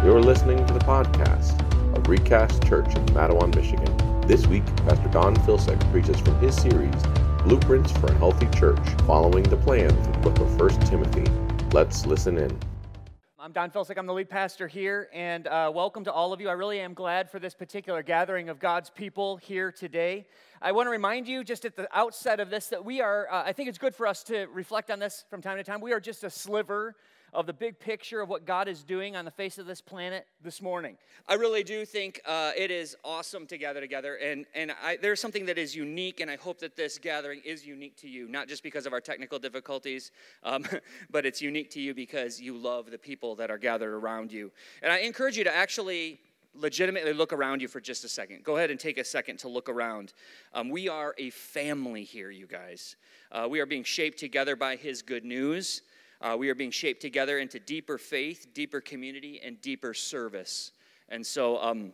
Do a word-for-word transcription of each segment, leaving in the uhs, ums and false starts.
You're listening to the podcast of Recast Church in Mattawan, Michigan. This week, Pastor Don Filsick preaches from his series, Blueprints for a Healthy Church, following the plan from the book of First Timothy. Let's listen in. I'm Don Filsick. I'm the lead pastor here, and uh, welcome to all of you. I really am glad for this particular gathering of God's people here today. I want to remind you just at the outset of this that we are, uh, I think it's good for us to reflect on this from time to time. We are just a sliver of the big picture of what God is doing on the face of this planet this morning. I really do think uh, it is awesome to gather together, and, and I, there's something that is unique, and I hope that this gathering is unique to you, not just because of our technical difficulties, um, but it's unique to you because you love the people that are gathered around you. And I encourage you to actually legitimately look around you for just a second. Go ahead and take a second to look around. Um, we are a family here, you guys. Uh, we are being shaped together by His good news. Uh, we are being shaped together into deeper faith, deeper community, and deeper service. And so um,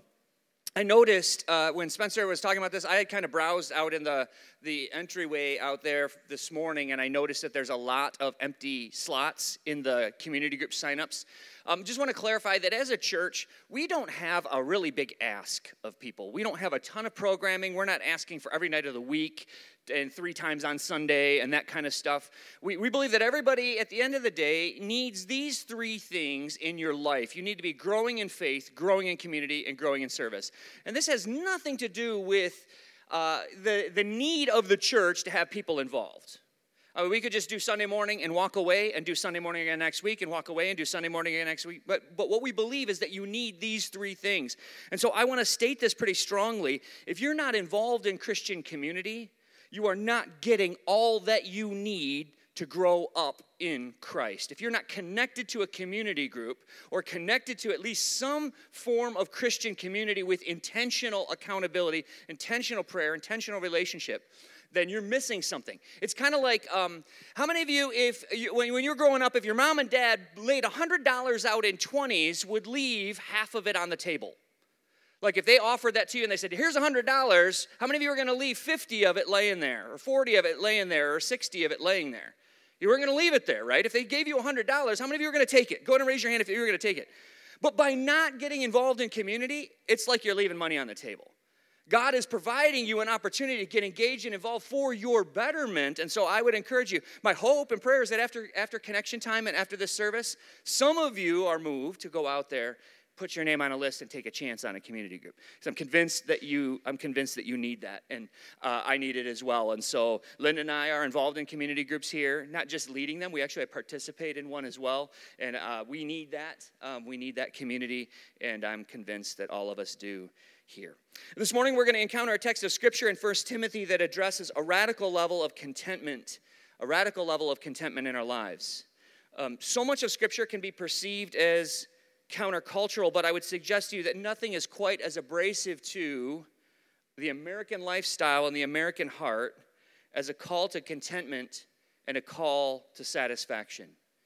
I noticed uh, when Spencer was talking about this, I had kind of browsed out in the, the entryway out there this morning, and I noticed that there's a lot of empty slots in the community group signups. Um, just want to clarify that as a church, we don't have a really big ask of people. We don't have a ton of programming. We're not asking for every night of the week and three times on Sunday and that kind of stuff. We, we believe that everybody at the end of the day needs these three things in your life. You need to be growing in faith, growing in community, and growing in service. And this has nothing to do with uh, the, the need of the church to have people involved. Uh, we could just do Sunday morning and walk away and do Sunday morning again next week and walk away and do Sunday morning again next week. But, but what we believe is that you need these three things. And so I want to state this pretty strongly. If you're not involved in Christian community, you are not getting all that you need to grow up in Christ. If you're not connected to a community group or connected to at least some form of Christian community with intentional accountability, intentional prayer, intentional relationship, then you're missing something. It's kind of like, um, how many of you, if you, when, when you're growing up, if your mom and dad laid one hundred dollars out in twenties, would leave half of it on the table? Like if they offered that to you and they said, here's one hundred dollars, how many of you are going to leave fifty of it laying there, or forty of it laying there, or sixty of it laying there? You weren't going to leave it there, right? If they gave you one hundred dollars, how many of you are going to take it? Go ahead and raise your hand if you were going to take it. But by not getting involved in community, it's like you're leaving money on the table. God is providing you an opportunity to get engaged and involved for your betterment. And so I would encourage you, my hope and prayer is that after, after connection time and after this service, some of you are moved to go out there, put your name on a list and take a chance on a community group. Because I'm convinced that you, I'm convinced that you need that, and uh, I need it as well. And so Linda and I are involved in community groups here, not just leading them. We actually participate in one as well, and uh, we need that. Um, we need that community, and I'm convinced that all of us do here. This morning we're going to encounter a text of Scripture in First Timothy that addresses a radical level of contentment, a radical level of contentment in our lives. Um, so much of Scripture can be perceived as countercultural, but I would suggest to you that nothing is quite as abrasive to the American lifestyle and the American heart as a call to contentment and a call to satisfaction.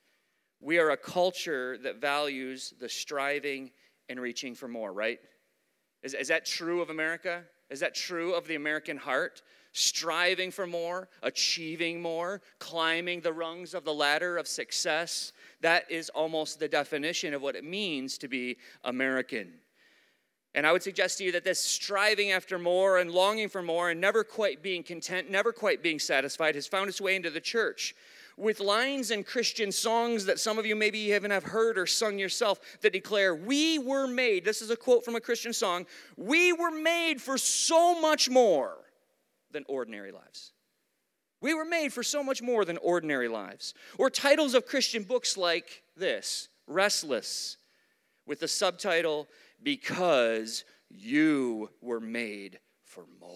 We are a culture that values the striving and reaching for more, right? Is, is that true of America? Is that true of the American heart? Striving for more, achieving more, climbing the rungs of the ladder of success. That is almost the definition of what it means to be American. And I would suggest to you that this striving after more and longing for more and never quite being content, never quite being satisfied has found its way into the church. With lines in Christian songs that some of you maybe even have heard or sung yourself that declare, we were made, this is a quote from a Christian song, we were made for so much more than ordinary lives. We were made for so much more than ordinary lives. Or titles of Christian books like this, Restless, with the subtitle, Because You Were Made for More.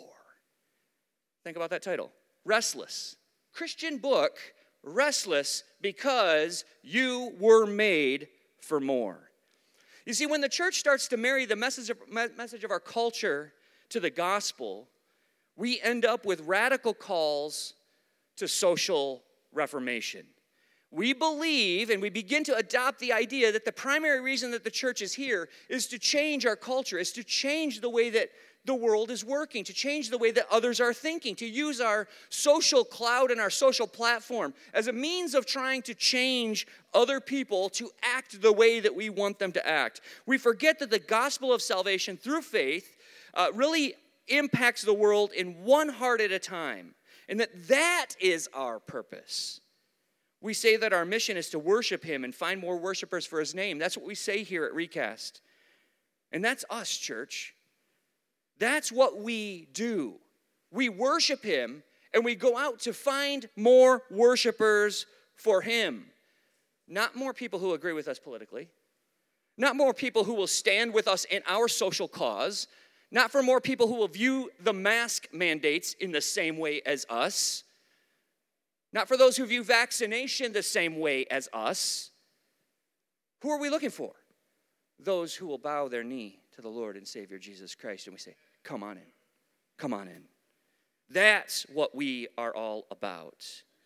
Think about that title, Restless. Christian book, Restless, because you were made for more. You see, when the church starts to marry the message of, message of our culture to the gospel, we end up with radical calls to social reformation. We believe and we begin to adopt the idea that the primary reason that the church is here is to change our culture, is to change the way that the world is working, to change the way that others are thinking, to use our social cloud and our social platform as a means of trying to change other people to act the way that we want them to act. We forget that the gospel of salvation through faith uh, really impacts the world in one heart at a time, and that that is our purpose. We say that our mission is to worship him and find more worshipers for his name. That's what we say here at Recast. And that's us, church. That's what we do. We worship him, and we go out to find more worshipers for him. Not more people who agree with us politically. Not more people who will stand with us in our social cause. Not for more people who will view the mask mandates in the same way as us. Not for those who view vaccination the same way as us. Who are we looking for? Those who will bow their knee to the Lord and Savior Jesus Christ. And we say, come on in. Come on in. That's what we are all about.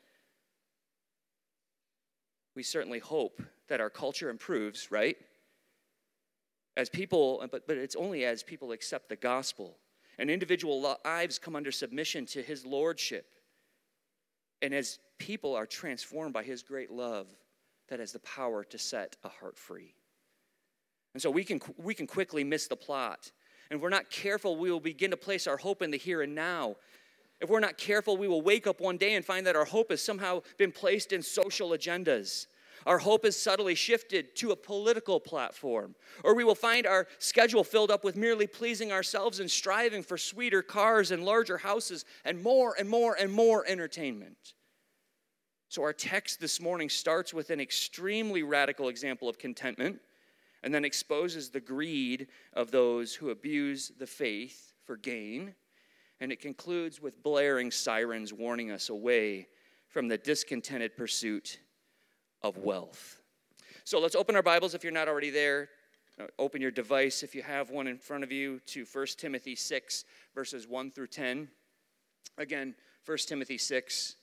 We certainly hope that our culture improves, right? As people, but, but it's only as people accept the gospel and individual lives come under submission to his lordship. And as people are transformed by his great love that has the power to set a heart free. And so we can we can quickly miss the plot. And if we're not careful, we will begin to place our hope in the here and now. If we're not careful, we will wake up one day and find that our hope has somehow been placed in social agendas. Our hope is subtly shifted to a political platform. Or we will find our schedule filled up with merely pleasing ourselves and striving for sweeter cars and larger houses and more and more and more entertainment. So our text this morning starts with an extremely radical example of contentment and then exposes the greed of those who abuse the faith for gain. And it concludes with blaring sirens warning us away from the discontented pursuit of wealth. So let's open our Bibles if you're not already there. Open your device if you have one in front of you to First Timothy six, verses one through ten. Again, First Timothy six,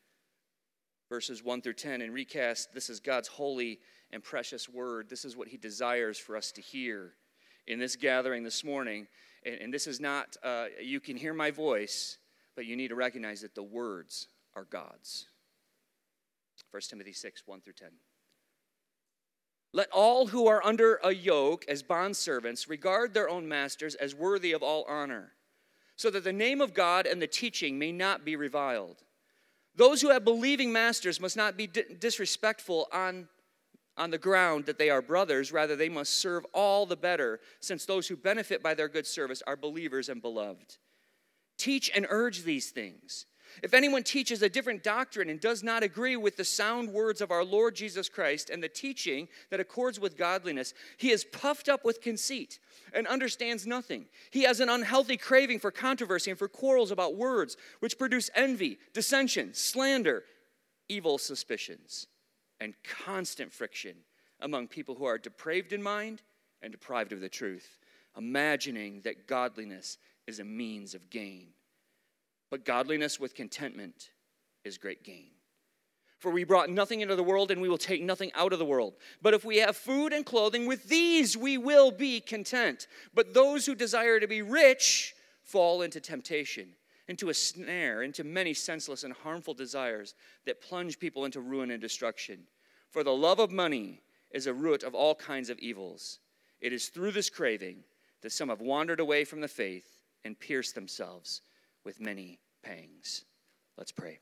verses one through ten. In Recast, this is God's holy and precious word. This is what he desires for us to hear in this gathering this morning. And, and this is not, uh, you can hear my voice, but you need to recognize that the words are God's. First Timothy six, one through ten. Let all who are under a yoke as bondservants regard their own masters as worthy of all honor, so that the name of God and the teaching may not be reviled. Those who have believing masters must not be di- disrespectful on on the ground that they are brothers. Rather, they must serve all the better, since those who benefit by their good service are believers and beloved. Teach and urge these things. If anyone teaches a different doctrine and does not agree with the sound words of our Lord Jesus Christ and the teaching that accords with godliness, he is puffed up with conceit and understands nothing. He has an unhealthy craving for controversy and for quarrels about words, which produce envy, dissension, slander, evil suspicions, and constant friction among people who are depraved in mind and deprived of the truth, imagining that godliness is a means of gain. But godliness with contentment is great gain. For we brought nothing into the world, and we will take nothing out of the world. But if we have food and clothing, with these we will be content. But those who desire to be rich fall into temptation, into a snare, into many senseless and harmful desires that plunge people into ruin and destruction. For the love of money is a root of all kinds of evils. It is through this craving that some have wandered away from the faith and pierced themselves with many pangs. Let's pray.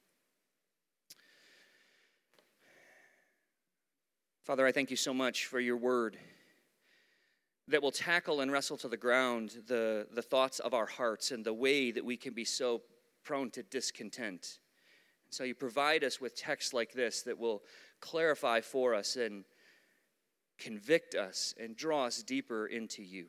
Father, I thank you so much for your word that will tackle and wrestle to the ground the, the thoughts of our hearts and the way that we can be so prone to discontent. So you provide us with texts like this that will clarify for us and convict us and draw us deeper into you.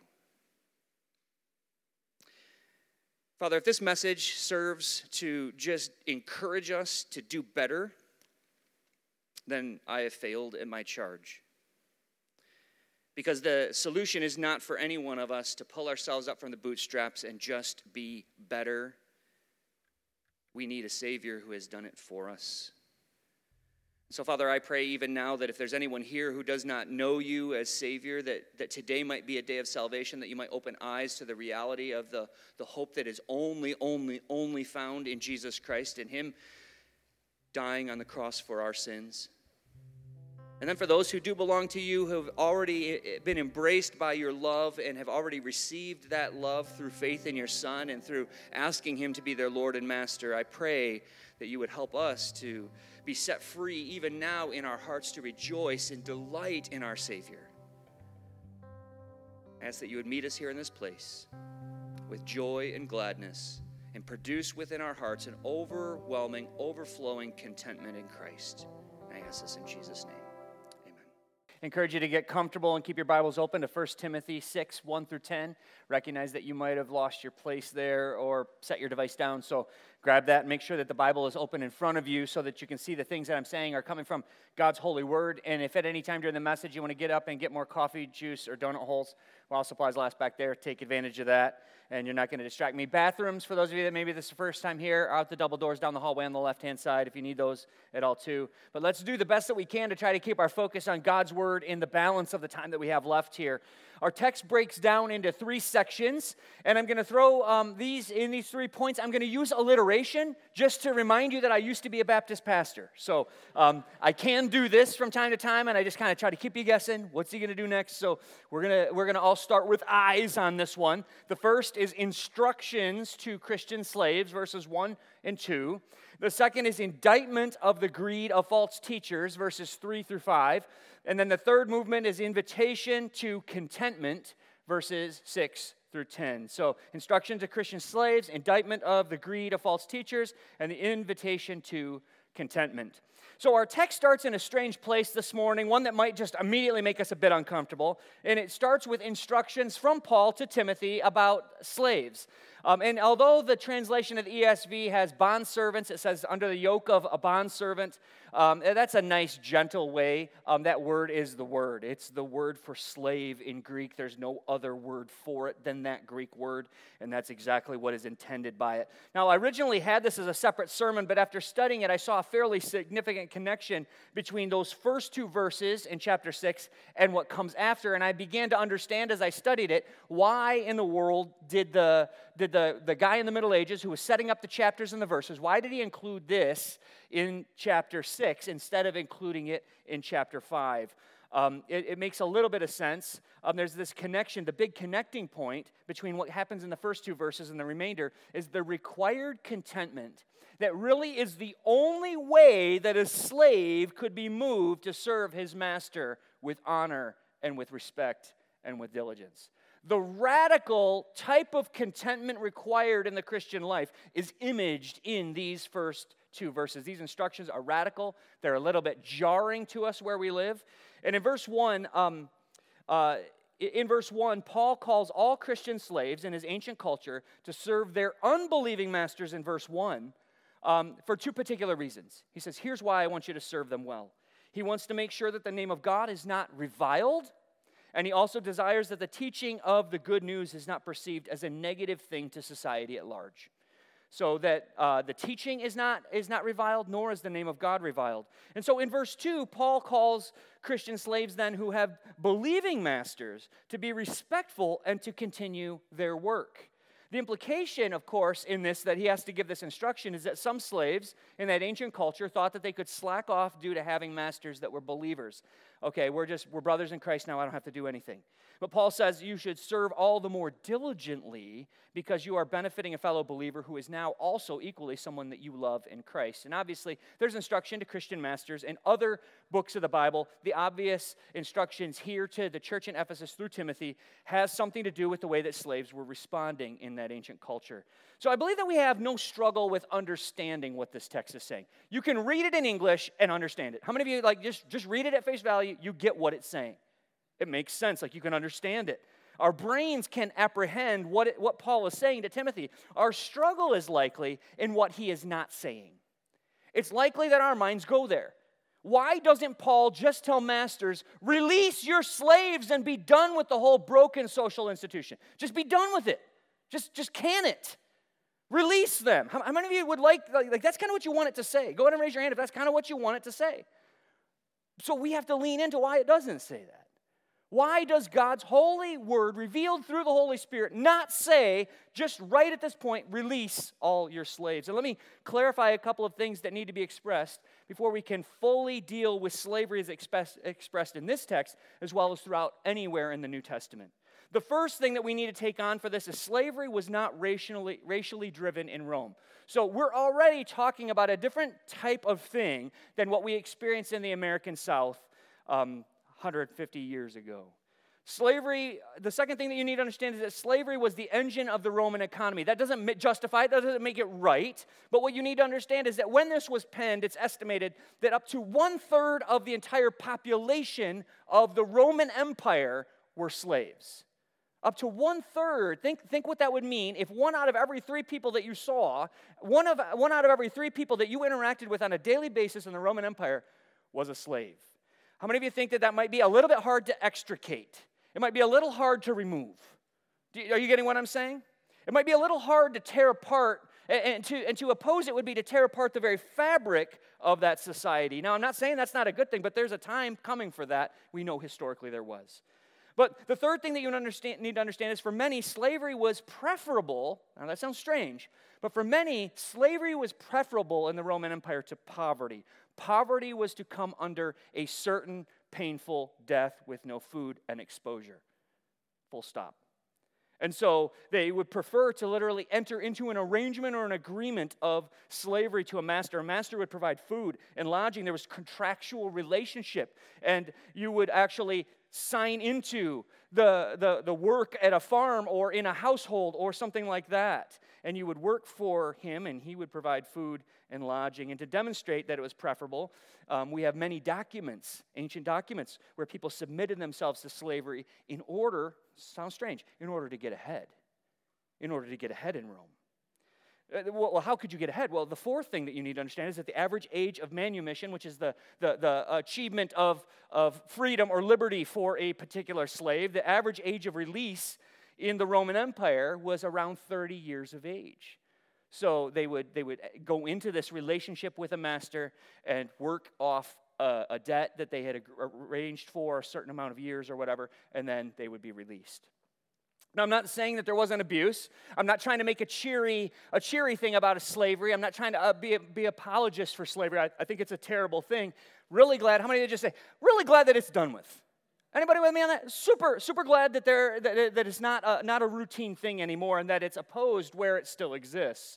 Father, if this message serves to just encourage us to do better, then I have failed in my charge. Because the solution is not for any one of us to pull ourselves up from the bootstraps and just be better. We need a Savior who has done it for us. So, Father, I pray even now that if there's anyone here who does not know you as Savior, that, that today might be a day of salvation, that you might open eyes to the reality of the, the hope that is only, only, only found in Jesus Christ, in him dying on the cross for our sins. And then for those who do belong to you, who have already been embraced by your love and have already received that love through faith in your Son and through asking him to be their Lord and Master, I pray that you would help us to be set free even now in our hearts to rejoice and delight in our Savior. I ask that you would meet us here in this place with joy and gladness and produce within our hearts an overwhelming, overflowing contentment in Christ. And I ask this in Jesus' name. I encourage you to get comfortable and keep your Bibles open to First Timothy six, one through ten. Recognize that you might have lost your place there or set your device down, so grab that and make sure that the Bible is open in front of you so that you can see the things that I'm saying are coming from God's holy word. And if at any time during the message you want to get up and get more coffee, juice, or donut holes, while supplies last back there, take advantage of that, and you're not going to distract me. Bathrooms, for those of you that maybe this is the first time here, are out the double doors down the hallway on the left-hand side if you need those at all too. But let's do the best that we can to try to keep our focus on God's word in the balance of the time that we have left here. Our text breaks down into three sections, and I'm going to throw um, these in these three points. I'm going to use alliteration just to remind you that I used to be a Baptist pastor. So um, I can do this from time to time, and I just kind of try to keep you guessing. What's he going to do next? So we're going to we're going to all start with I's on this one. The first is instructions to Christian slaves, verses one and two. The second is indictment of the greed of false teachers, verses three through five. And then the third movement is invitation to contentment, verses six through ten. So instruction to Christian slaves, indictment of the greed of false teachers, and the invitation to contentment. So our text starts in a strange place this morning, one that might just immediately make us a bit uncomfortable. And it starts with instructions from Paul to Timothy about slaves. Um, and although the translation of the E S V has bondservants, it says under the yoke of a bondservant. Um, that's a nice, gentle way. Um, that word is the word. It's the word for slave in Greek. There's no other word for it than that Greek word, and that's exactly what is intended by it. Now, I originally had this as a separate sermon, but after studying it, I saw a fairly significant connection between those first two verses in chapter six and what comes after, and I began to understand as I studied it, why in the world did the did the, the guy in the Middle Ages who was setting up the chapters and the verses, why did he include this in chapter six instead of including it in chapter five? Um, it, it makes a little bit of sense. Um, there's this connection. The big connecting point between what happens in the first two verses and the remainder is the required contentment that really is the only way that a slave could be moved to serve his master with honor and with respect and with diligence. The radical type of contentment required in the Christian life is imaged in these first two verses. These instructions are radical. They're a little bit jarring to us where we live. And in verse one, um, uh, in verse one, Paul calls all Christian slaves in his ancient culture to serve their unbelieving masters in verse one um, for two particular reasons. He says, here's why I want you to serve them well. He wants to make sure that the name of God is not reviled, and he also desires that the teaching of the good news is not perceived as a negative thing to society at large. So that uh, the teaching is not, is not reviled, nor is the name of God reviled. And so in verse two, Paul calls Christian slaves then who have believing masters to be respectful and to continue their work. The implication, of course, in this, that he has to give this instruction, is that some slaves in that ancient culture thought that they could slack off due to having masters that were believers. Okay, we're just, we're brothers in Christ now, I don't have to do anything. But Paul says you should serve all the more diligently because you are benefiting a fellow believer who is now also equally someone that you love in Christ. And obviously, there's instruction to Christian masters in other books of the Bible. The obvious instructions here to the church in Ephesus through Timothy has something to do with the way that slaves were responding in that ancient culture. So I believe that we have no struggle with understanding what this text is saying. You can read it in English and understand it. How many of you, like, just, just read it at face value, you get what it's saying? It makes sense, like you can understand it. Our brains can apprehend what, it, what Paul is saying to Timothy. Our struggle is likely in what he is not saying. It's likely that our minds go there. Why doesn't Paul just tell masters, release your slaves and be done with the whole broken social institution? Just be done with it. Just, just can it. Release them. How, how many of you would like, like, like, that's kind of what you want it to say? Go ahead and raise your hand if that's kind of what you want it to say. So we have to lean into why it doesn't say that. Why does God's holy word, revealed through the Holy Spirit, not say, just right at this point, release all your slaves? And let me clarify a couple of things that need to be expressed before we can fully deal with slavery as express, expressed in this text, as well as throughout anywhere in the New Testament. The first thing that we need to take on for this is slavery was not racially, racially driven in Rome. So we're already talking about a different type of thing than what we experienced in the American South um, one hundred fifty years ago. Slavery, the second thing that you need to understand is that slavery was the engine of the Roman economy. That doesn't justify it, that doesn't make it right. But what you need to understand is that when this was penned, it's estimated that up to one-third of the entire population of the Roman Empire were slaves. Up to one-third. Think, think what that would mean if one out of every three people that you saw, one, of, one out of every three people that you interacted with on a daily basis in the Roman Empire was a slave. How many of you think that that might be a little bit hard to extricate? It might be a little hard to remove. Do you, are you getting what I'm saying? It might be a little hard to tear apart, and, and, to, and to oppose it would be to tear apart the very fabric of that society. Now, I'm not saying that's not a good thing, but there's a time coming for that. We know historically there was. But the third thing that you understand, need to understand is for many, slavery was preferable. Now, that sounds strange, but for many, slavery was preferable in the Roman Empire to poverty. Poverty was to come under a certain painful death with no food and exposure. Full stop. And so they would prefer to literally enter into an arrangement or an agreement of slavery to a master. A master would provide food and lodging. There was contractual relationship, and you would actually sign into the, the, the work at a farm or in a household or something like that. And you would work for him, and he would provide food and lodging. And to demonstrate that it was preferable, um, we have many documents, ancient documents, where people submitted themselves to slavery in order, sounds strange, in order to get ahead. In order to get ahead in Rome. Well, how could you get ahead? Well, the fourth thing that you need to understand is that the average age of manumission, which is the, the, the achievement of, of freedom or liberty for a particular slave, the average age of release in the Roman Empire was around thirty years of age. So they would, they would go into this relationship with a master and work off a, a debt that they had arranged for a certain amount of years or whatever, and then they would be released. Now, I'm not saying that there wasn't abuse. I'm not trying to make a cheery, a cheery thing about a slavery. I'm not trying to uh, be a, be apologist for slavery. I, I think it's a terrible thing. Really glad. How many of you just say, really glad that it's done with? Anybody with me on that? Super, super glad that there that, that it's not a, not a routine thing anymore, and that it's opposed where it still exists.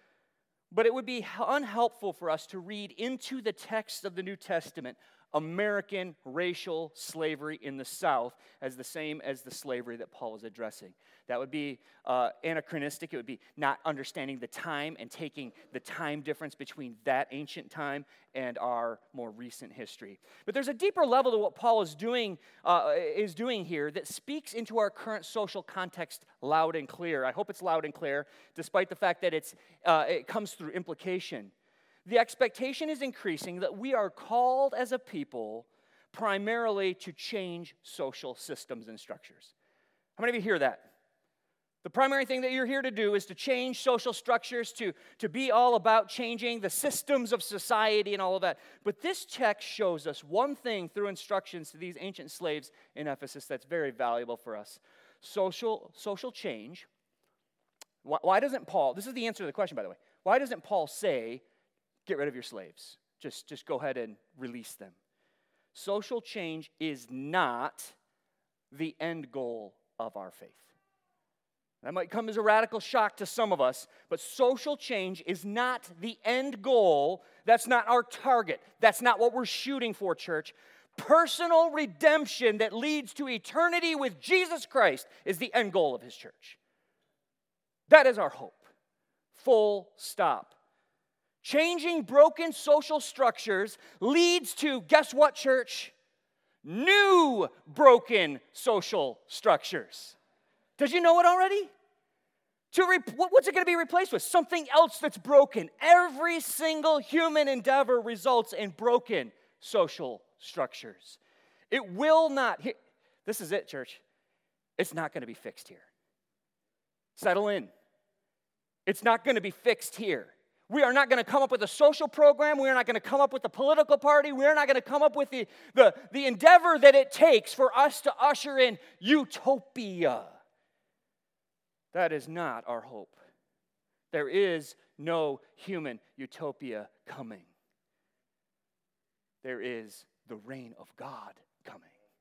But it would be unhelpful for us to read into the text of the New Testament American racial slavery in the South as the same as the slavery that Paul is addressing. That would be uh, anachronistic. It would be not understanding the time and taking the time difference between that ancient time and our more recent history. But there's a deeper level to what Paul is doing uh, is doing here that speaks into our current social context loud and clear. I hope it's loud and clear, despite the fact that it's uh, it comes through implication. The expectation is increasing that we are called as a people primarily to change social systems and structures. How many of you hear that? The primary thing that you're here to do is to change social structures, to, to be all about changing the systems of society and all of that. But this text shows us one thing through instructions to these ancient slaves in Ephesus that's very valuable for us. Social, social change. Why, why doesn't Paul, this is the answer to the question, by the way, why doesn't Paul say, get rid of your slaves. Just, just go ahead and release them. Social change is not the end goal of our faith. That might come as a radical shock to some of us, but social change is not the end goal. That's not our target. That's not what we're shooting for, church. Personal redemption that leads to eternity with Jesus Christ is the end goal of his church. That is our hope. Full stop. Changing broken social structures leads to, guess what, church? New broken social structures. Did you know it already? To re- what's it going to be replaced with? Something else that's broken. Every single human endeavor results in broken social structures. It will not, here, this is it, church. It's not going to be fixed here. Settle in. It's not going to be fixed here. We are not going to come up with a social program. We are not going to come up with a political party. We are not going to come up with the, the, the endeavor that it takes for us to usher in utopia. That is not our hope. There is no human utopia coming. There is the reign of God coming.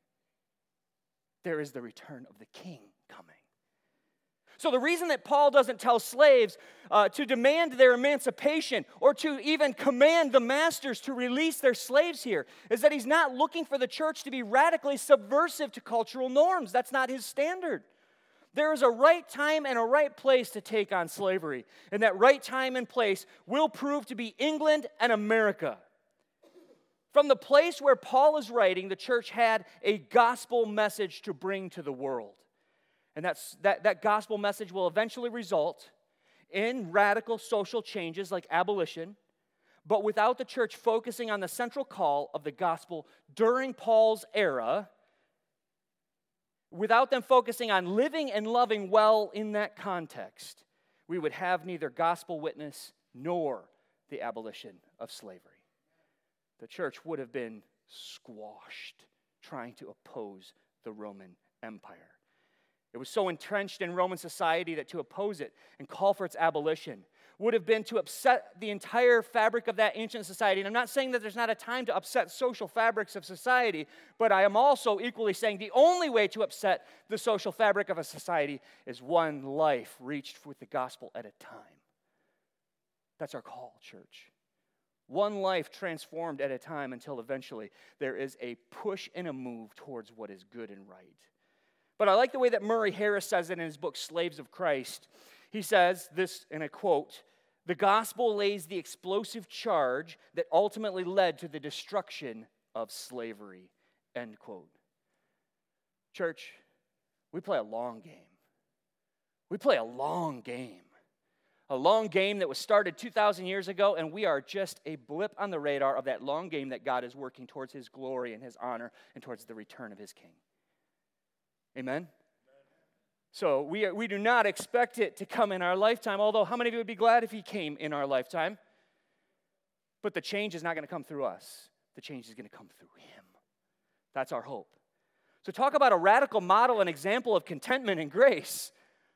There is the return of the King coming. So the reason that Paul doesn't tell slaves uh, to demand their emancipation or to even command the masters to release their slaves here is that he's not looking for the church to be radically subversive to cultural norms. That's not his standard. There is a right time and a right place to take on slavery. And that right time and place will prove to be England and America. From the place where Paul is writing, the church had a gospel message to bring to the world. And that's, that, that gospel message will eventually result in radical social changes like abolition, but without the church focusing on the central call of the gospel during Paul's era, without them focusing on living and loving well in that context, we would have neither gospel witness nor the abolition of slavery. The church would have been squashed trying to oppose the Roman Empire. It was so entrenched in Roman society that to oppose it and call for its abolition would have been to upset the entire fabric of that ancient society. And I'm not saying that there's not a time to upset social fabrics of society, but I am also equally saying the only way to upset the social fabric of a society is one life reached with the gospel at a time. That's our call, church. One life transformed at a time until eventually there is a push and a move towards what is good and right. But I like the way that Murray Harris says it in his book, Slaves of Christ. He says this, and I quote, "The gospel lays the explosive charge that ultimately led to the destruction of slavery," end quote. Church, we play a long game. We play a long game. A long game that was started two thousand years ago, and we are just a blip on the radar of that long game that God is working towards His glory and His honor and towards the return of His King. Amen? So we, we do not expect it to come in our lifetime, although how many of you would be glad if He came in our lifetime? But the change is not going to come through us. The change is going to come through Him. That's our hope. So talk about a radical model and example of contentment and grace.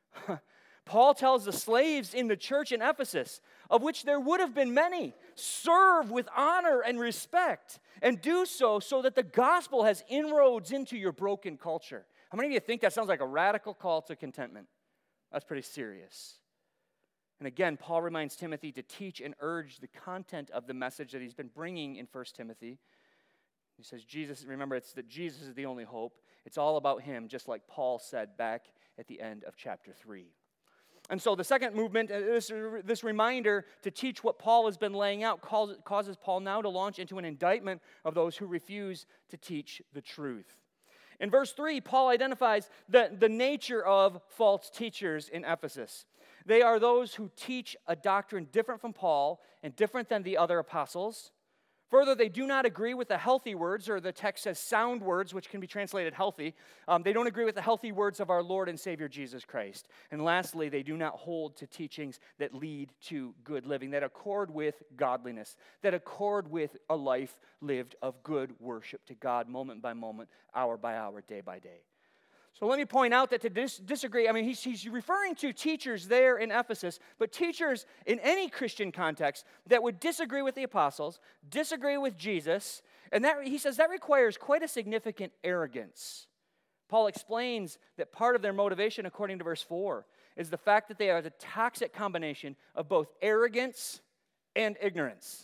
Paul tells the slaves in the church in Ephesus, of which there would have been many, serve with honor and respect, and do so so that the gospel has inroads into your broken culture. How many of you think that sounds like a radical call to contentment? That's pretty serious. And again, Paul reminds Timothy to teach and urge the content of the message that he's been bringing in First Timothy. He says, Jesus, remember, it's that Jesus is the only hope. It's all about Him, just like Paul said back at the end of chapter three. And so the second movement, this, this reminder to teach what Paul has been laying out, causes Paul now to launch into an indictment of those who refuse to teach the truth. In verse three, Paul identifies the, the nature of false teachers in Ephesus. They are those who teach a doctrine different from Paul and different than the other apostles. Further, they do not agree with the healthy words, or the text says sound words, which can be translated healthy. Um, they don't agree with the healthy words of our Lord and Savior Jesus Christ. And lastly, they do not hold to teachings that lead to good living, that accord with godliness, that accord with a life lived of good worship to God moment by moment, hour by hour, day by day. So let me point out that to dis- disagree, I mean, he's, he's referring to teachers there in Ephesus, but teachers in any Christian context that would disagree with the apostles, disagree with Jesus, and that he says that requires quite a significant arrogance. Paul explains that part of their motivation, according to verse four, is the fact that they are the toxic combination of both arrogance and ignorance.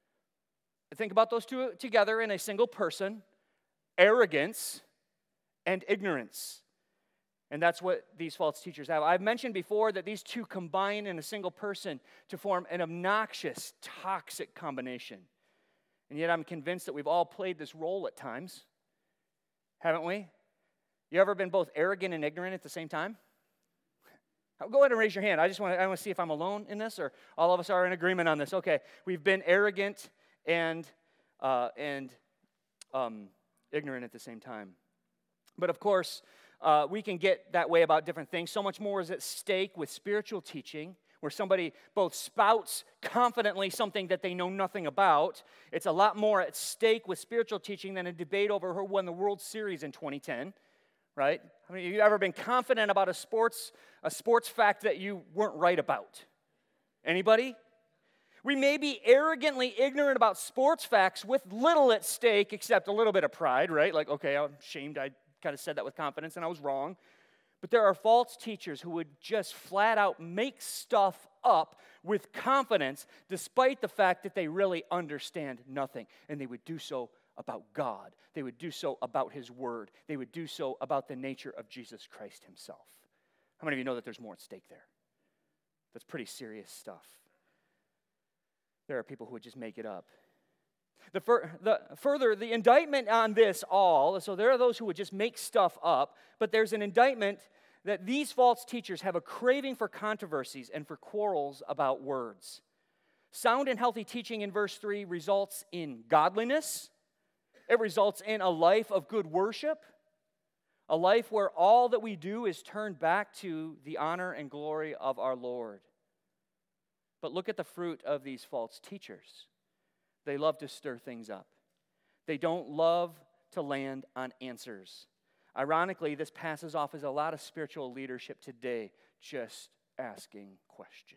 Think about those two together in a single person, arrogance and ignorance. And that's what these false teachers have. I've mentioned before that these two combine in a single person to form an obnoxious, toxic combination. And yet I'm convinced that we've all played this role at times. Haven't we? You ever been both arrogant and ignorant at the same time? Go ahead and raise your hand. I just want to, I want to see if I'm alone in this or all of us are in agreement on this. Okay, we've been arrogant and, uh, and um, ignorant at the same time. But of course, uh, we can get that way about different things. So much more is at stake with spiritual teaching, where somebody both spouts confidently something that they know nothing about. It's a lot more at stake with spiritual teaching than a debate over who won the World Series in twenty ten, right? I mean, have you ever been confident about a sports, a sports fact that you weren't right about? Anybody? We may be arrogantly ignorant about sports facts with little at stake except a little bit of pride, right? Like, okay, I'm ashamed I kind of said that with confidence and I was wrong. But there are false teachers who would just flat out make stuff up with confidence despite the fact that they really understand nothing. And they would do so about God. They would do so about His Word. They would do so about the nature of Jesus Christ Himself. How many of you know that there's more at stake there? That's pretty serious stuff. There are people who would just make it up. The, fur, the further, the indictment on this all, so there are those who would just make stuff up, but there's an indictment that these false teachers have a craving for controversies and for quarrels about words. Sound and healthy teaching in verse three results in godliness. It results in a life of good worship, a life where all that we do is turned back to the honor and glory of our Lord. But look at the fruit of these false teachers. They love to stir things up. They don't love to land on answers. Ironically, this passes off as a lot of spiritual leadership today, just asking questions.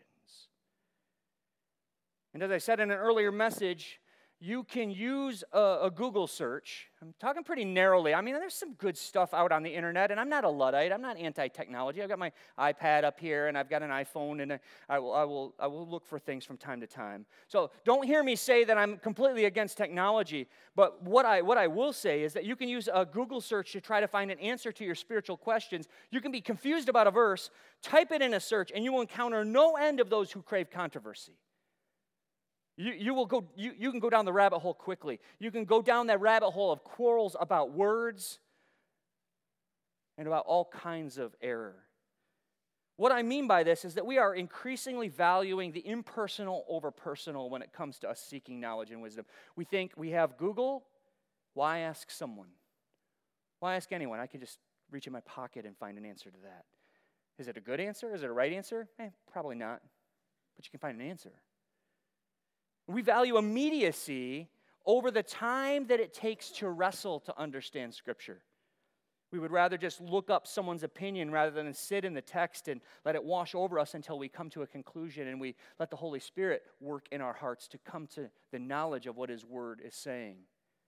And as I said in an earlier message, you can use a, a Google search. I'm talking pretty narrowly. I mean, there's some good stuff out on the internet, and I'm not a Luddite. I'm not anti-technology. I've got my iPad up here, and I've got an iPhone, and I will, I will, I will look for things from time to time. So don't hear me say that I'm completely against technology, but what I, what I will say is that you can use a Google search to try to find an answer to your spiritual questions. You can be confused about a verse, type it in a search, and you will encounter no end of those who crave controversy. You, you will go. You, you can go down the rabbit hole quickly. You can go down that rabbit hole of quarrels about words and about all kinds of error. What I mean by this is that we are increasingly valuing the impersonal over personal when it comes to us seeking knowledge and wisdom. We think we have Google. Why ask someone? Why ask anyone? I can just reach in my pocket and find an answer to that. Is it a good answer? Is it a right answer? Eh, probably not. But you can find an answer. We value immediacy over the time that it takes to wrestle to understand Scripture. We would rather just look up someone's opinion rather than sit in the text and let it wash over us until we come to a conclusion and we let the Holy Spirit work in our hearts to come to the knowledge of what His Word is saying.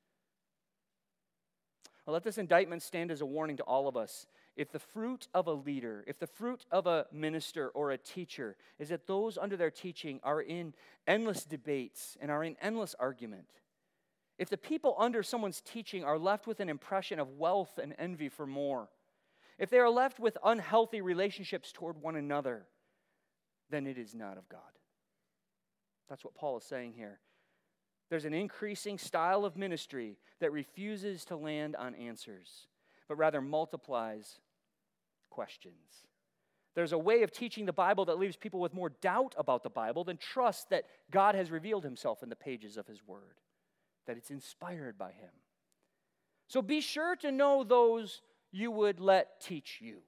Well, let this indictment stand as a warning to all of us. If the fruit of a leader, if the fruit of a minister or a teacher is that those under their teaching are in endless debates and are in endless argument, if the people under someone's teaching are left with an impression of wealth and envy for more, if they are left with unhealthy relationships toward one another, then it is not of God. That's what Paul is saying here. There's an increasing style of ministry that refuses to land on answers, but rather multiplies questions. There's a way of teaching the Bible that leaves people with more doubt about the Bible than trust that God has revealed Himself in the pages of His Word, that it's inspired by Him. So be sure to know those you would let teach you.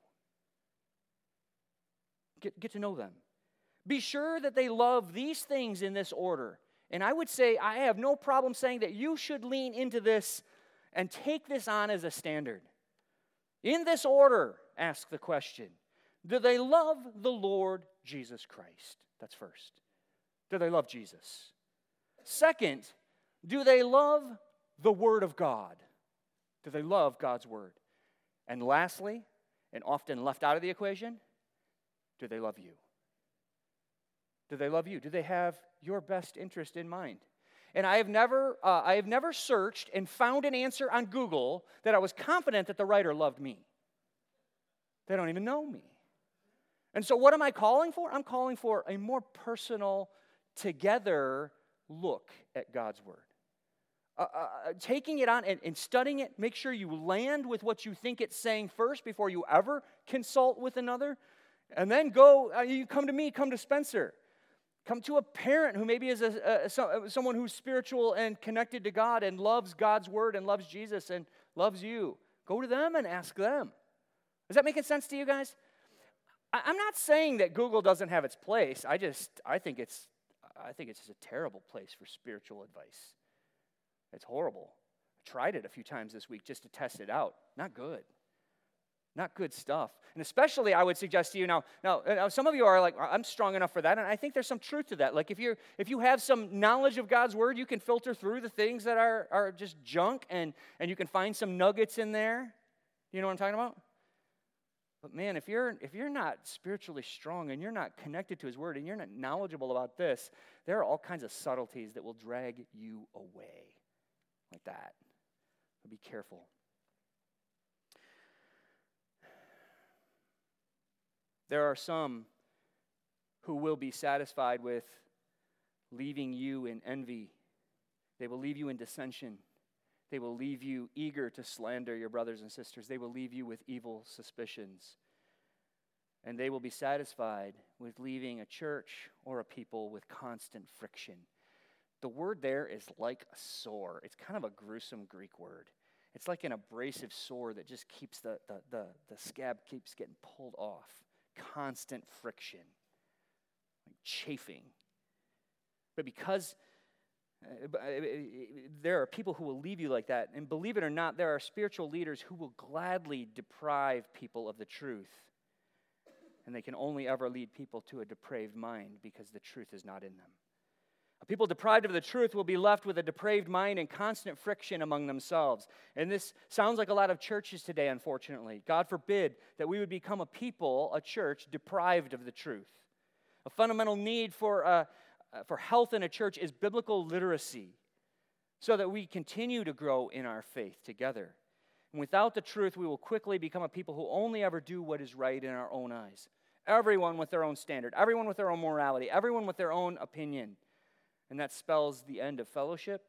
Get, get to know them. Be sure that they love these things in this order. And I would say, I have no problem saying that you should lean into this and take this on as a standard. In this order, ask the question, do they love the Lord Jesus Christ? That's first. Do they love Jesus? Second, do they love the Word of God? Do they love God's Word? And lastly, and often left out of the equation, do they love you? Do they love you? Do they have your best interest in mind? And I have never, uh, I have never searched and found an answer on Google that I was confident that the writer loved me. They don't even know me. And so what am I calling for? I'm calling for a more personal, together look at God's Word. Uh, uh, taking it on and, and studying it, make sure you land with what you think it's saying first before you ever consult with another. And then go, uh, you come to me, come to Spencer. Come to a parent who maybe is a, a, so, someone who's spiritual and connected to God and loves God's Word and loves Jesus and loves you. Go to them and ask them. Is that making sense to you guys? I, I'm not saying that Google doesn't have its place. I just, I think it's, I think it's just a terrible place for spiritual advice. It's horrible. I tried it a few times this week just to test it out. Not good. Not good stuff. And especially, I would suggest to you now, now, now, some of you are like, I'm strong enough for that, and I think there's some truth to that. Like, if you're, if you have some knowledge of God's Word, you can filter through the things that are, are just junk, and, and you can find some nuggets in there. You know what I'm talking about? But man, if you're, if you're not spiritually strong, and you're not connected to His Word, and you're not knowledgeable about this, there are all kinds of subtleties that will drag you away like that. So be careful. There are some who will be satisfied with leaving you in envy. They will leave you in dissension. They will leave you eager to slander your brothers and sisters. They will leave you with evil suspicions. And they will be satisfied with leaving a church or a people with constant friction. The word there is like a sore. It's kind of a gruesome Greek word. It's like an abrasive sore that just keeps the, the, the, the scab keeps getting pulled off. Constant friction, like chafing. But because uh, there are people who will leave you like that, and believe it or not, there are spiritual leaders who will gladly deprive people of the truth. And they can only ever lead people to a depraved mind because the truth is not in them. People deprived of the truth will be left with a depraved mind and constant friction among themselves. And this sounds like a lot of churches today, unfortunately. God forbid that we would become a people, a church, deprived of the truth. A fundamental need for, uh, for health in a church is biblical literacy so that we continue to grow in our faith together. And without the truth, we will quickly become a people who only ever do what is right in our own eyes. Everyone with their own standard, everyone with their own morality, everyone with their own opinion. And that spells the end of fellowship.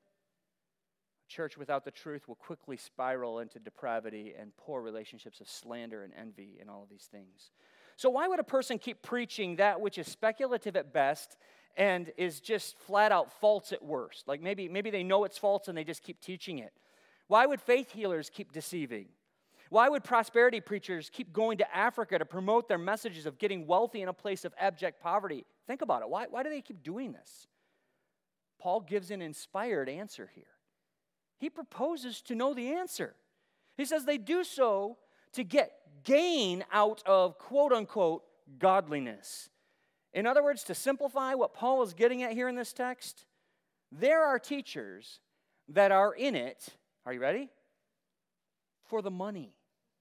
A church without the truth will quickly spiral into depravity and poor relationships of slander and envy and all of these things. So why would a person keep preaching that which is speculative at best and is just flat out false at worst? Like maybe, maybe they know it's false and they just keep teaching it. Why would faith healers keep deceiving? Why would prosperity preachers keep going to Africa to promote their messages of getting wealthy in a place of abject poverty? Think about it. Why, why do they keep doing this? Paul gives an inspired answer here. He proposes to know the answer. He says they do so to get gain out of quote-unquote godliness. In other words, to simplify what Paul is getting at here in this text, there are teachers that are in it, are you ready? For the money.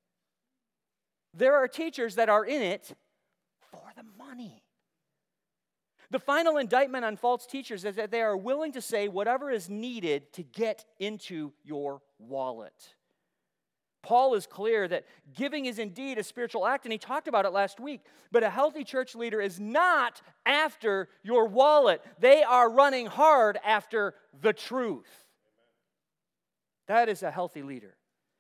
There are teachers that are in it for the money. The final indictment on false teachers is that they are willing to say whatever is needed to get into your wallet. Paul is clear that giving is indeed a spiritual act, and he talked about it last week. But a healthy church leader is not after your wallet. They are running hard after the truth. That is a healthy leader.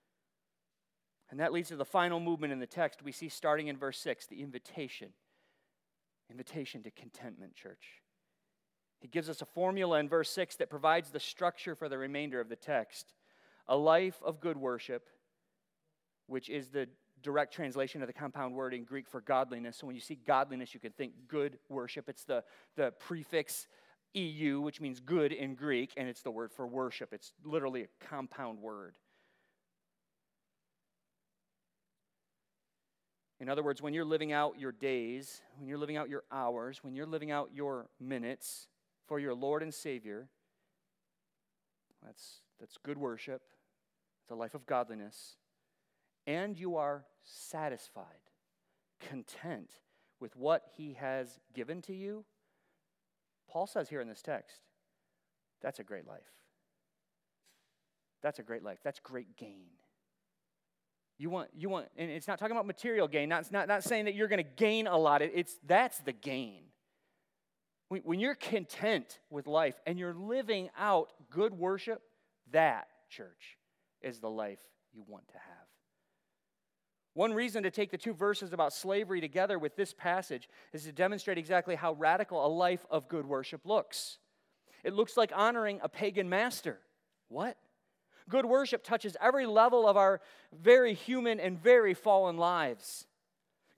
And that leads to the final movement in the text we see starting in verse six, the invitation. Invitation to contentment, church. He gives us a formula in verse six that provides the structure for the remainder of the text. A life of good worship, which is the direct translation of the compound word in Greek for godliness. So when you see godliness, you can think good worship. It's the, the prefix E U, which means good in Greek, and it's the word for worship. It's literally a compound word. In other words, when you're living out your days, when you're living out your hours, when you're living out your minutes for your Lord and Savior, that's, that's good worship. It's a life of godliness. And you are satisfied, content with what He has given to you. Paul says here in this text, that's a great life. That's a great life. That's great gain. You want, you want, and it's not talking about material gain. Not, it's not, not saying that you're going to gain a lot. It's, that's the gain. When, when you're content with life and you're living out good worship, that, church, is the life you want to have. One reason to take the two verses about slavery together with this passage is to demonstrate exactly how radical a life of good worship looks. It looks like honoring a pagan master. What? Good worship touches every level of our very human and very fallen lives.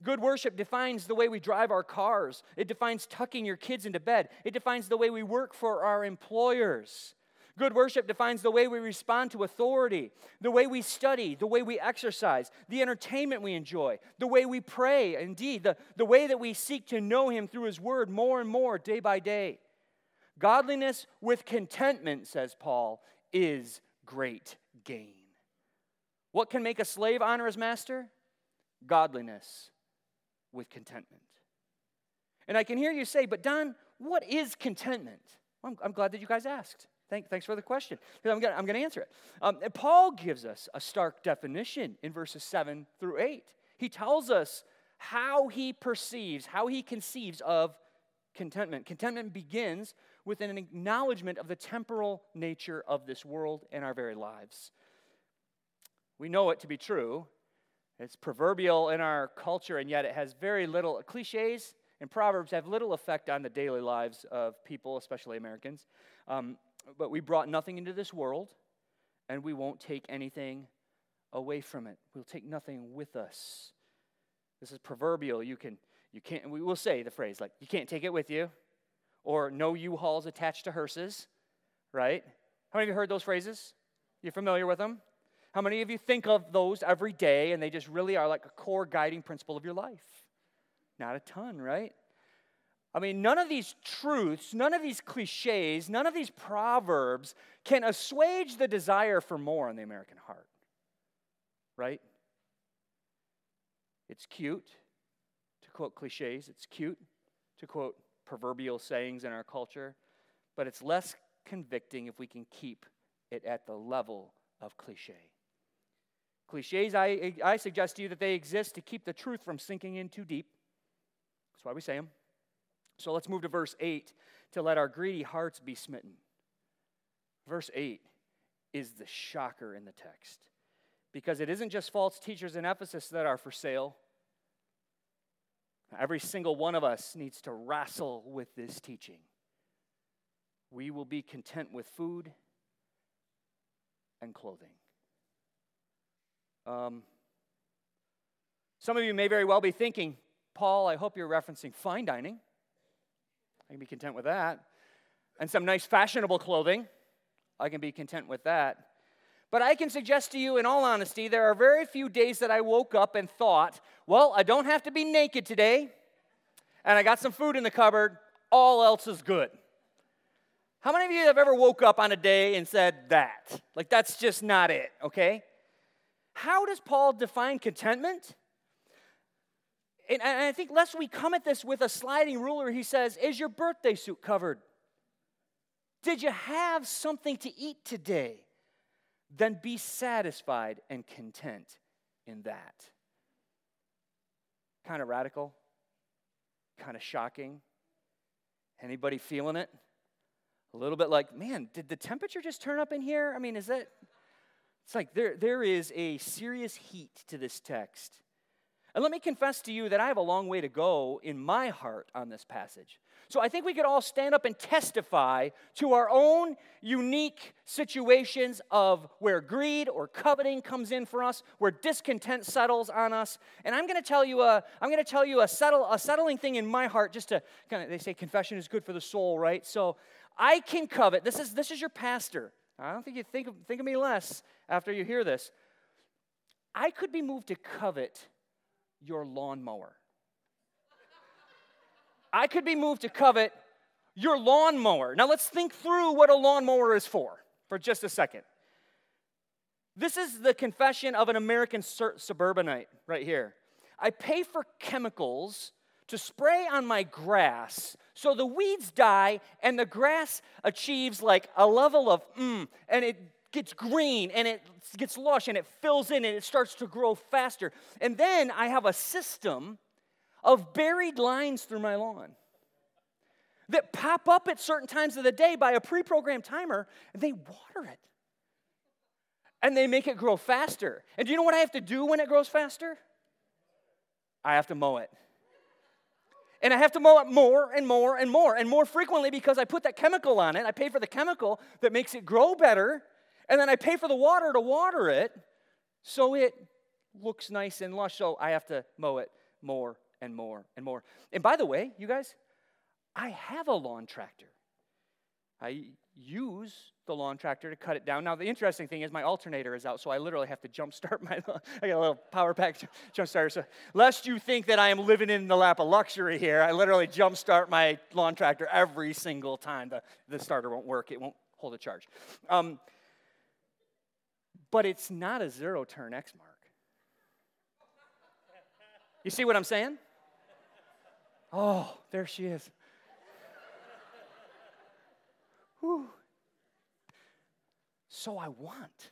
Good worship defines the way we drive our cars. It defines tucking your kids into bed. It defines the way we work for our employers. Good worship defines the way we respond to authority, the way we study, the way we exercise, the entertainment we enjoy, the way we pray, indeed, the, the way that we seek to know Him through His Word more and more day by day. Godliness with contentment, says Paul, is great gain. What can make a slave honor his master? Godliness with contentment. And I can hear you say, but Don, what is contentment? Well, I'm, I'm glad that you guys asked. Thank, thanks for the question. I'm going I'm to answer it. Um, Paul gives us a stark definition in verses seven through eight. He tells us how he perceives, how he conceives of contentment. Contentment begins with an acknowledgement of the temporal nature of this world and our very lives. We know it to be true. It's proverbial in our culture, and yet it has very little. Cliches and proverbs have little effect on the daily lives of people, especially Americans. Um, but we brought nothing into this world, and we won't take anything away from it. We'll take nothing with us. This is proverbial. You can, you can't. We will say the phrase like, "You can't take it with you," or "No U-Hauls attached to hearses." Right? How many of you heard those phrases? You familiar with them? How many of you think of those every day and they just really are like a core guiding principle of your life? Not a ton, right? I mean, none of these truths, none of these cliches, none of these proverbs can assuage the desire for more in the American heart, right? It's cute to quote cliches. It's cute to quote proverbial sayings in our culture, but it's less convicting if we can keep it at the level of cliche. Cliches, I, I suggest to you that they exist to keep the truth from sinking in too deep. That's why we say them. So let's move to verse eight, to let our greedy hearts be smitten. Verse eight is the shocker in the text, because it isn't just false teachers in Ephesus that are for sale. Every single one of us needs to wrestle with this teaching. We will be content with food and clothing. Um, some of you may very well be thinking, Paul, I hope you're referencing fine dining. I can be content with that. And some nice fashionable clothing. I can be content with that. But I can suggest to you, in all honesty, there are very few days that I woke up and thought, well, I don't have to be naked today, and I got some food in the cupboard, all else is good. How many of you have ever woke up on a day and said that? Like, that's just not it, okay? How does Paul define contentment? And I think lest we come at this with a sliding ruler, he says, is your birthday suit covered? Did you have something to eat today? Then be satisfied and content in that. Kind of radical? Kind of shocking? Anybody feeling it? A little bit like, man, did the temperature just turn up in here? I mean, is that... It's like there, there is a serious heat to this text. And let me confess to you that I have a long way to go in my heart on this passage. So I think we could all stand up and testify to our own unique situations of where greed or coveting comes in for us, where discontent settles on us. And I'm going to tell you a, I'm going to tell you a settle, a settling thing in my heart. Just to kind of, they say confession is good for the soul, right? So I can covet. This is this is your pastor. I don't think you think of, think of me less after you hear this. I could be moved to covet your lawnmower. I could be moved to covet your lawnmower. Now let's think through what a lawnmower is for, for just a second. This is the confession of an American sur- suburbanite right here. I pay for chemicals to spray on my grass so the weeds die and the grass achieves like a level of mm, and it gets green and it gets lush and it fills in and it starts to grow faster. And then I have a system of buried lines through my lawn that pop up at certain times of the day by a pre-programmed timer, and they water it. And they make it grow faster. And do you know what I have to do when it grows faster? I have to mow it. And I have to mow it more and more and more and more frequently because I put that chemical on it. I pay for the chemical that makes it grow better, and then I pay for the water to water it so it looks nice and lush. So I have to mow it more, and more, and more. And by the way, you guys, I have a lawn tractor. I use the lawn tractor to cut it down. Now, the interesting thing is my alternator is out, so I literally have to jump start my lawn. I got a little power pack jump starter. So lest you think that I am living in the lap of luxury here, I literally jump start my lawn tractor every single time. The, the starter won't work. It won't hold a charge. Um, but it's not a zero-turn X-Mark. You see what I'm saying? Oh, there she is. Whew. So I want.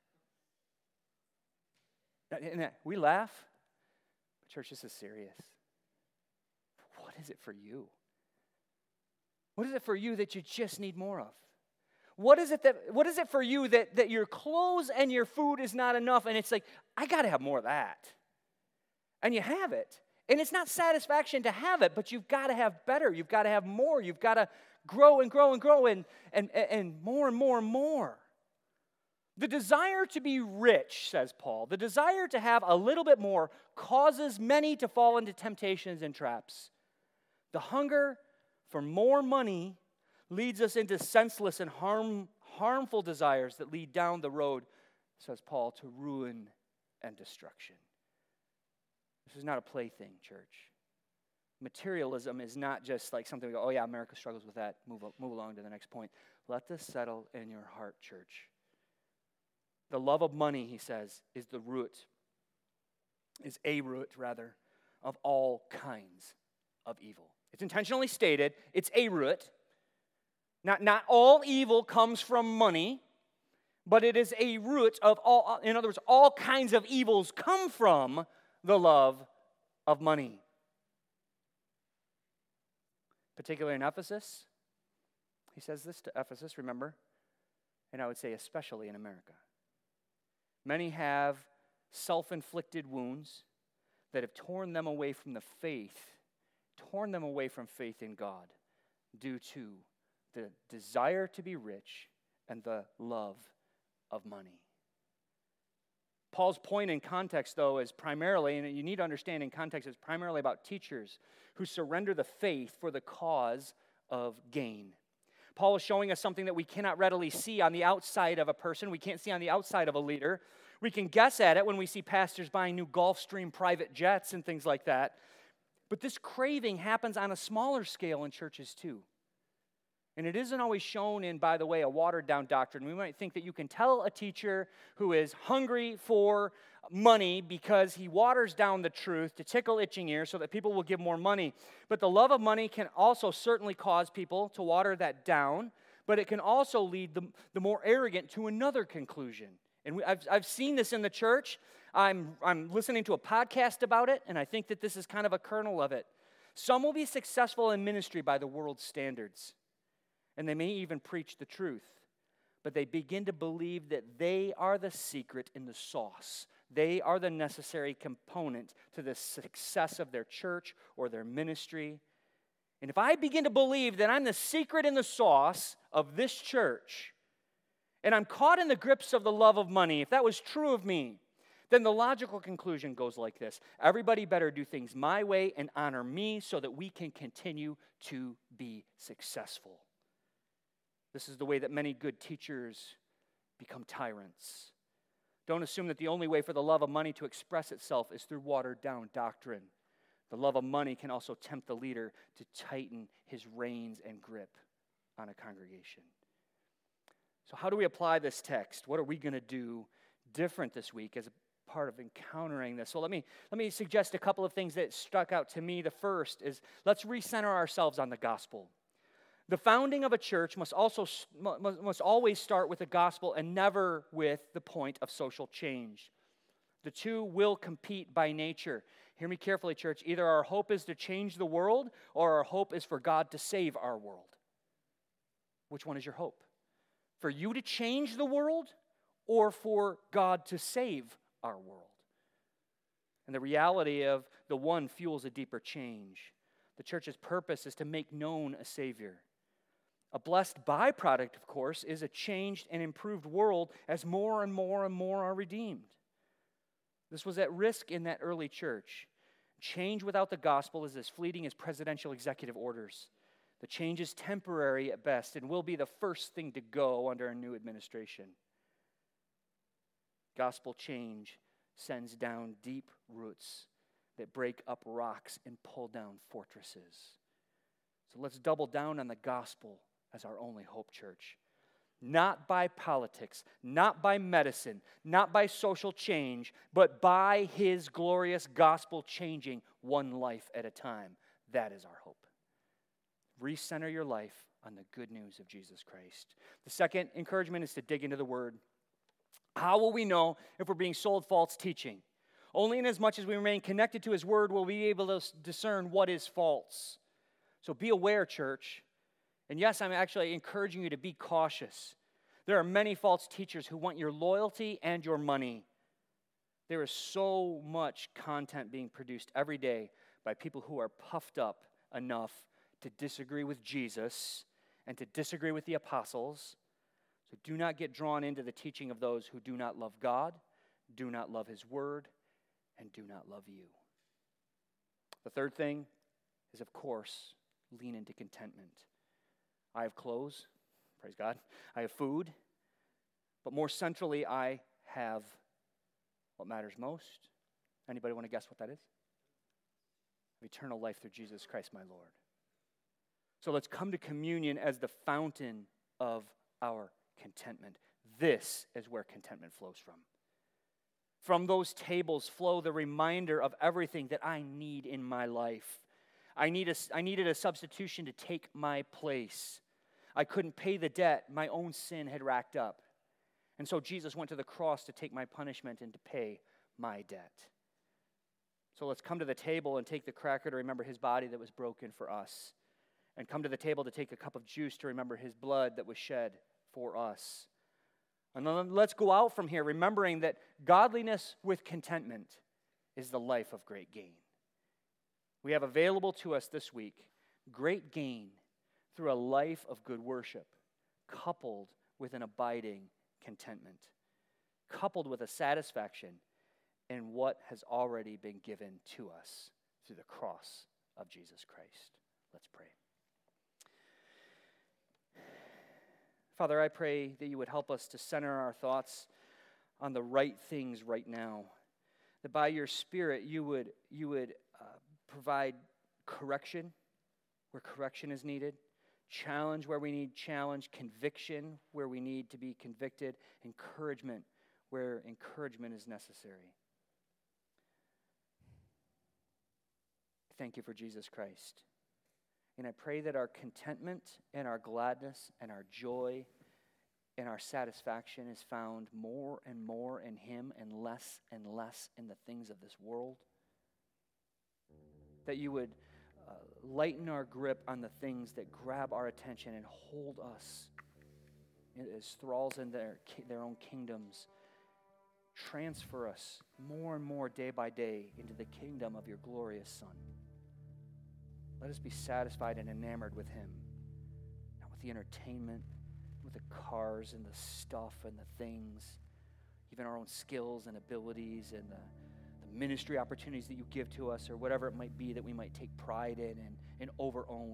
And we laugh, but church, this is serious. What is it for you? What is it for you that you just need more of? What is it that what is it for you that, that your clothes and your food is not enough, and it's like, I gotta have more of that. And you have it. And it's not satisfaction to have it, but you've got to have better. You've got to have more. You've got to grow and grow and grow and, and, and more and more and more. The desire to be rich, says Paul, the desire to have a little bit more causes many to fall into temptations and traps. The hunger for more money leads us into senseless and harm, harmful desires that lead down the road, says Paul, to ruin and destruction. This is not a plaything, church. Materialism is not just like something we go, oh yeah, America struggles with that. Move, move along to the next point. Let this settle in your heart, church. The love of money, he says, is the root, is a root, rather, of all kinds of evil. It's intentionally stated, it's a root. Not, not all evil comes from money, but it is a root of all, in other words, all kinds of evils come from the love of money. Particularly in Ephesus, he says this to Ephesus, remember, and I would say especially in America. Many have self-inflicted wounds that have torn them away from the faith, torn them away from faith in God due to the desire to be rich and the love of money. Paul's point in context, though, is primarily, and you need to understand in context, it's primarily about teachers who surrender the faith for the cause of gain. Paul is showing us something that we cannot readily see on the outside of a person. We can't see on the outside of a leader. We can guess at it when we see pastors buying new Gulfstream private jets and things like that. But this craving happens on a smaller scale in churches too. And it isn't always shown in, by the way, a watered-down doctrine. We might think that you can tell a teacher who is hungry for money because he waters down the truth to tickle itching ears so that people will give more money. But the love of money can also certainly cause people to water that down, but it can also lead the, the more arrogant to another conclusion. And we, I've, I've seen this in the church. I'm, I'm listening to a podcast about it, and I think that this is kind of a kernel of it. Some will be successful in ministry by the world's standards. And they may even preach the truth, but they begin to believe that they are the secret in the sauce. They are the necessary component to the success of their church or their ministry. And if I begin to believe that I'm the secret in the sauce of this church, and I'm caught in the grips of the love of money, if that was true of me, then the logical conclusion goes like this. Everybody better do things my way and honor me so that we can continue to be successful. This is the way that many good teachers become tyrants. Don't assume that the only way for the love of money to express itself is through watered-down doctrine. The love of money can also tempt the leader to tighten his reins and grip on a congregation. So how do we apply this text? What are we going to do different this week as a part of encountering this? So let me, let me suggest a couple of things that stuck out to me. The first is let's recenter ourselves on the gospel. The founding of a church must also must always start with the gospel and never with the point of social change. The two will compete by nature. Hear me carefully, church. Either our hope is to change the world or our hope is for God to save our world. Which one is your hope? For you to change the world or for God to save our world? And the reality of the one fuels a deeper change. The church's purpose is to make known a Savior. A blessed byproduct, of course, is a changed and improved world as more and more and more are redeemed. This was at risk in that early church. Change without the gospel is as fleeting as presidential executive orders. The change is temporary at best and will be the first thing to go under a new administration. Gospel change sends down deep roots that break up rocks and pull down fortresses. So let's double down on the gospel as our only hope, church. Not by politics, not by medicine, not by social change, but by His glorious gospel changing one life at a time. That is our hope. Recenter your life on the good news of Jesus Christ. The second encouragement is to dig into the Word. How will we know if we're being sold false teaching? Only in as much as we remain connected to His Word will we be able to discern what is false. So be aware, church. And yes, I'm actually encouraging you to be cautious. There are many false teachers who want your loyalty and your money. There is so much content being produced every day by people who are puffed up enough to disagree with Jesus and to disagree with the apostles. So do not get drawn into the teaching of those who do not love God, do not love His Word, and do not love you. The third thing is, of course, lean into contentment. I have clothes, praise God. I have food, but more centrally, I have what matters most. Anybody want to guess what that is? Eternal life through Jesus Christ, my Lord. So let's come to communion as the fountain of our contentment. This is where contentment flows from. From those tables flow the reminder of everything that I need in my life. I need a, I needed a substitution to take my place. I couldn't pay the debt my own sin had racked up. And so Jesus went to the cross to take my punishment and to pay my debt. So let's come to the table and take the cracker to remember His body that was broken for us. And come to the table to take a cup of juice to remember His blood that was shed for us. And then let's go out from here remembering that godliness with contentment is the life of great gain. We have available to us this week great gain through a life of good worship, coupled with an abiding contentment, coupled with a satisfaction in what has already been given to us through the cross of Jesus Christ. Let's pray. Father, I pray that you would help us to center our thoughts on the right things right now, that by your Spirit you would, you would uh, provide correction where correction is needed, challenge where we need challenge, conviction where we need to be convicted, encouragement where encouragement is necessary. Thank you for Jesus Christ. And I pray that our contentment and our gladness and our joy and our satisfaction is found more and more in Him and less and less in the things of this world. That you would uh, lighten our grip on the things that grab our attention and hold us as thralls in their, their own kingdoms. Transfer us more and more day by day into the kingdom of your glorious Son. Let us be satisfied and enamored with Him, not with the entertainment, with the cars and the stuff and the things, even our own skills and abilities and the, the ministry opportunities that you give to us or whatever it might be that we might take pride in and, and over-own.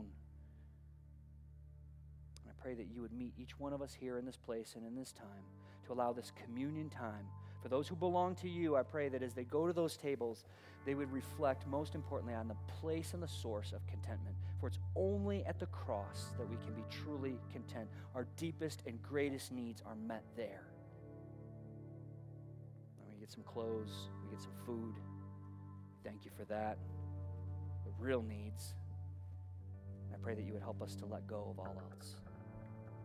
And I pray that you would meet each one of us here in this place and in this time to allow this communion time. For those who belong to you, I pray that as they go to those tables, they would reflect most importantly on the place and the source of contentment. For it's only at the cross that we can be truly content. Our deepest and greatest needs are met there. And we get some clothes, we get some food. Thank you for that. The real needs. And I pray that you would help us to let go of all else.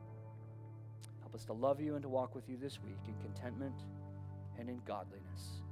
Help us to love you and to walk with you this week in contentment and in godliness.